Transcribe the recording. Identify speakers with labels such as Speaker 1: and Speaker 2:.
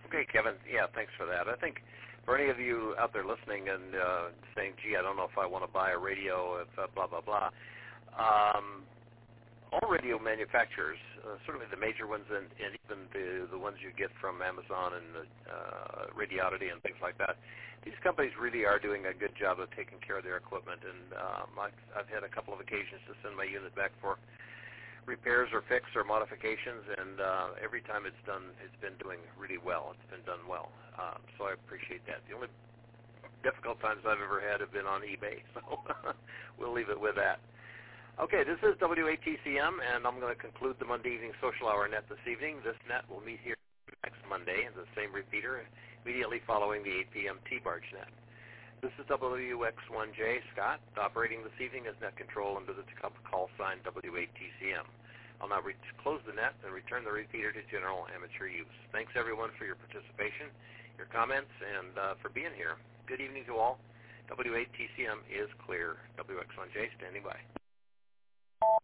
Speaker 1: Okay, Kevin. Yeah, thanks for that. I think for any of you out there listening and saying, gee, I don't know if I want to buy a radio, if blah, blah, blah, all radio manufacturers, certainly the major ones and even the ones you get from Amazon and Radioddity and things like that, these companies really are doing a good job of taking care of their equipment. And I've had a couple of occasions to send my unit back for repairs or fix or modifications, and every time it's been doing really well. It's been done well. So I appreciate that. The only difficult times I've ever had have been on eBay, so we'll leave it with that. Okay, this is WATCM, and I'm going to conclude the Monday Evening Social Hour net this evening. This net will meet here next Monday in the same repeater, immediately following the 8 p.m. T-Barge net. This is WX1J Scott, operating this evening as net control under the call sign WATCM. I'll now close the net and return the repeater to general amateur use. Thanks, everyone, for your participation, your comments, and for being here. Good evening to all. WATCM is clear. WX1J standing by.